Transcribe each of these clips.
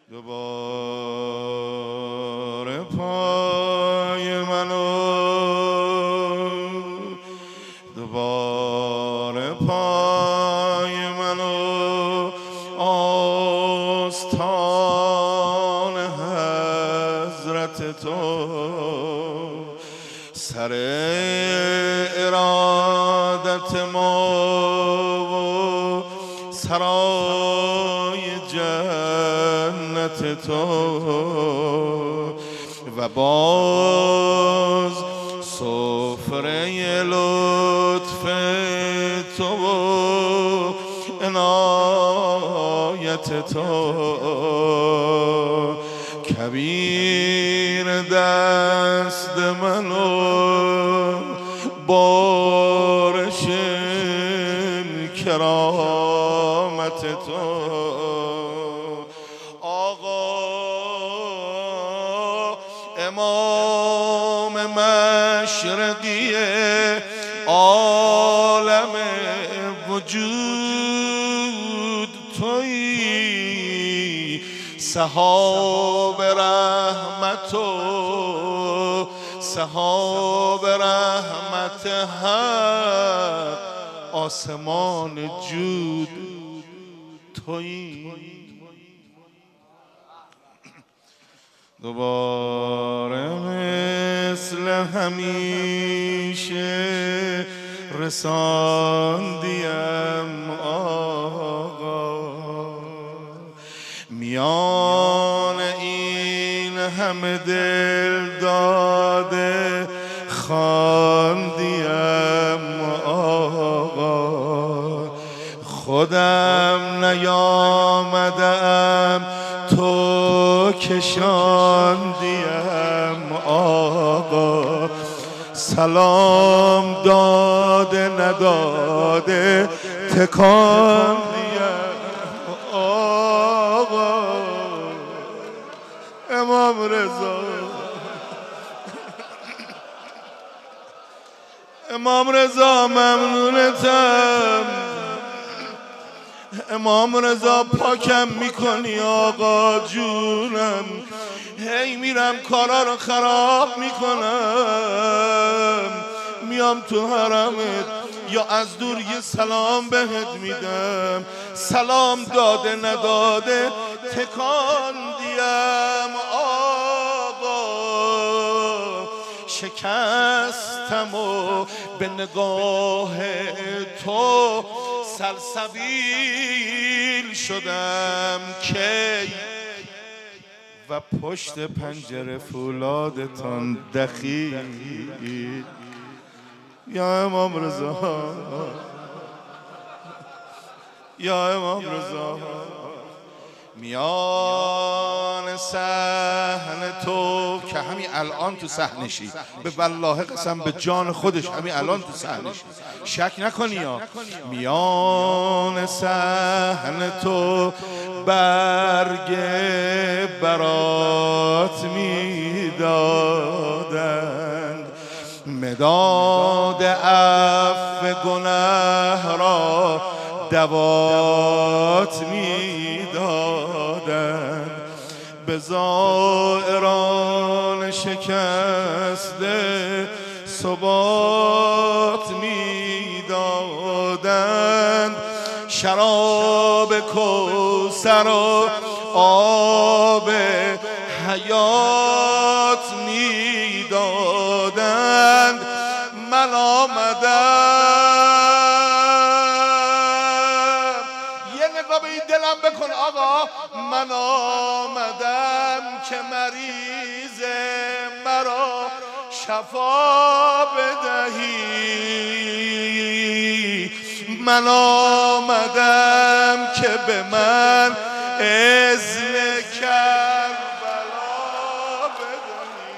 دوباره پای منو دوباره پای منو آستان حضرت تو سر ارادت ما و سرای جنت تو و باز سفره لطف تو و عنایت تو کبیر دست منو بارش کرامت تو امام مشرقی عالم وجود تویی سحاب رحمت و سحاب رحمت حق آسمان جود تویی دوباره مثل همیشه رساندیم آقا میان این همه دل داده خواندیم آقا خودم نیامدم تو کشاندیم آقا سلام داده نداده تکاندیم آقا امام رضا امام رضا ممنونتم امام رضا پاکم میکنی آقا جونم هی میرم کارا رو خراب میکنم میام تو حرمت یا از دور یه سلام بهت میدم سلام داده نداده تکان دیم آقا شکستم و به نگاه تو سلسبیل شدم کی و پشت پنجره فولادتان دخیل یا امام رضا یا امام رضا میان صحن تو که همین الان تو صحنشی به والله قسم به جان خودش همین الان تو صحنشی شک نکنی یا میان صحن تو برگ برات میدادند مداد عفو گناه را دوات میدادند به زائران شکسته ثبات میدادند شراب کوثر و آب حیات میدادند من آمدم یه نگاه به این دلم بکن آقا من آمدم که مریض مرا شفا بدهی من آمدم که به من اذن کربلا بدهی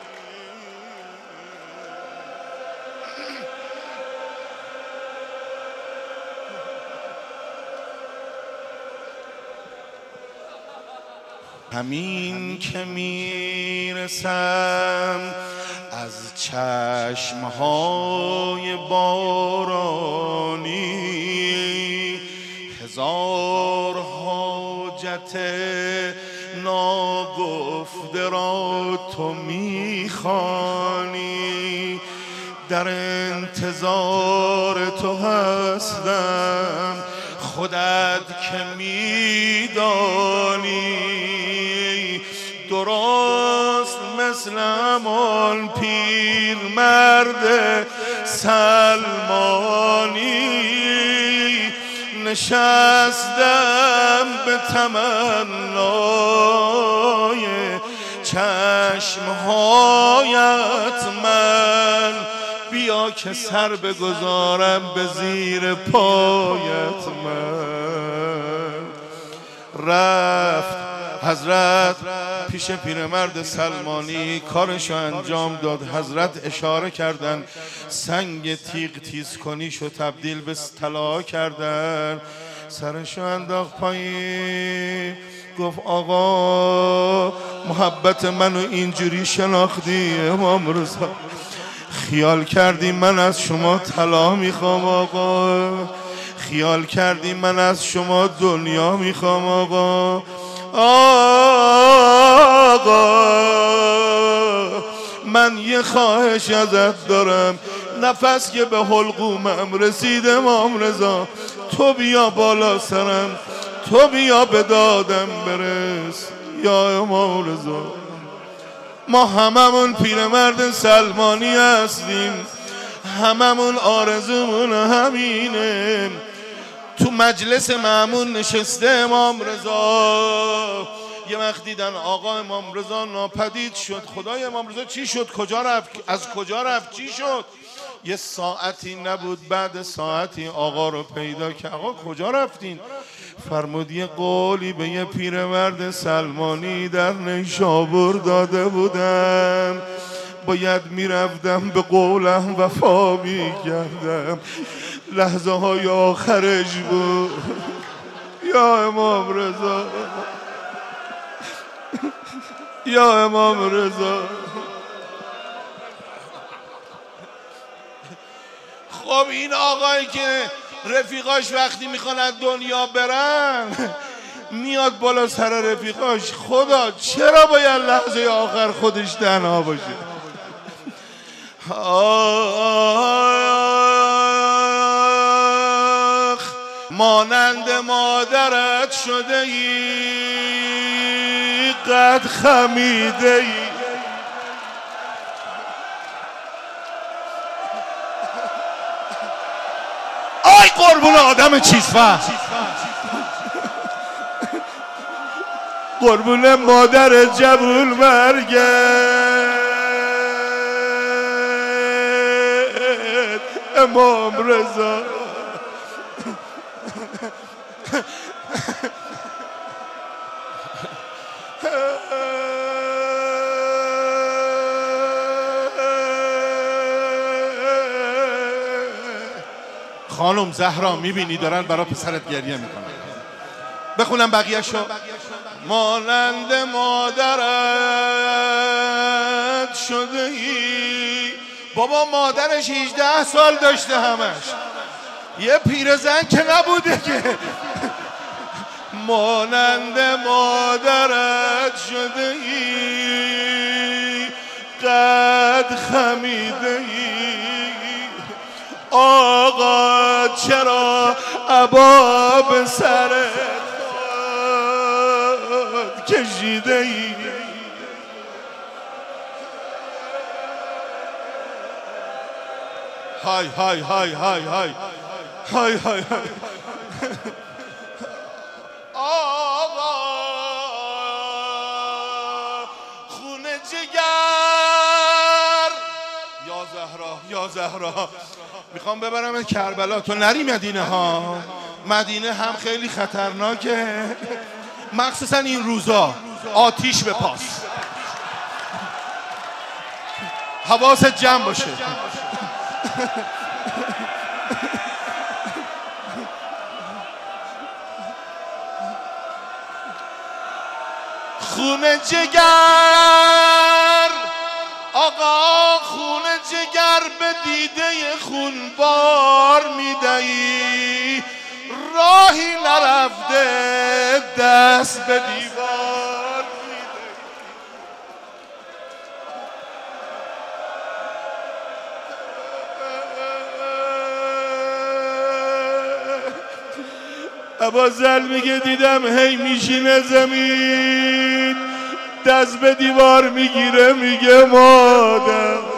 همین که میرسم از چشمهای بارانی هزار حاجت فرصت ناگفته را تو میخوانی، در انتظار تو هستم خودت که میدانی. درست مثل همان پیرمرد سلمانی نشستم به تمنای چشمهایت من، بیا که سر بگذارم به زیر پایت من. رفت حضرت پیش پیرمرد سلمانی کارشو انجام داد. حضرت اشاره کردن سنگ تیغ تیز کنیشو تبدیل به طلا کردن. سرشو انداخت پایین، گفت آقا محبت منو اینجوری شناختی امام رضا؟ خیال کردی من از شما طلا میخوام آقا؟ خیال کردی من از شما دنیا میخوام آقا؟ آقا من یه خواهش ازت دارم، نفس که به حلقومم رسید امام رضا، تو بیا بالا سرم، تو بیا به دادم برس یا امام رضا. ما هممون پیرمرد سلمانی هستیم، هممون آرزومون همینه. تو مجلس مأمون نشسته امام رضا، یه وقت دیدن آقا امام رضا ناپدید شد. خدای امام رضا چی شد؟ کجا رفت؟ از کجا رفت؟ چی شد؟ یه ساعتی نبود بعد ساعتی آقا رو پیدا کرد. آقا کجا رفتین؟ فرمود یه قولی به یه پیرمرد سلمانی در نیشابور داده بودم، باید میرفتم به قولم وفا میکردم. لحظه های آخرش بود یا امام رضا، یا امام رضا. خب این آقایی که رفیقاش وقتی میخوان از دنیا برن میاد بالا سر رفیقاش، خدا چرا باید لحظه آخر خودش تنها باشه؟ آخ مانند مادرت شده ای، قد خمیده ای. آی قربون آدم چیزفهم، قربون مادر جبول مرگت امام رضا. خانم زهرا میبینی دارن برای پسرت گریه میکنن. بخونم بقیه شو. مانند مادرت شده ای. بابا مادرش 18 سال داشته همش، یه پیرزن که نبوده که. مانند مادرت شده ای، قد خمیده ای. آقا چرا عبا به سر خود کشیده ای؟ های های های های های های های های. آقا خونه جگر، یا زهرا یا زهرا میخوام ببرم کربلا، تو نری مدینه ها. مدینه هم خیلی خطرناکه، مخصوصا این روزا. آتیش به پاس، حواست جمع باشه. خونه جگر آقا، خونه جگر به دیده خونبار میدهی. راهی نرفته دست به دیوار میده. ابوذر میگه دیدم هی میشینه زمین دست به دیوار میگیره میگه مادر